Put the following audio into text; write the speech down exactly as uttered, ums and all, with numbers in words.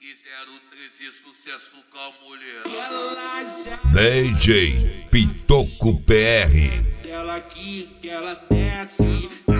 Pique zero treze, sucesso com a mulher. D J Pitoco P R. Ela aqui, que ela desce.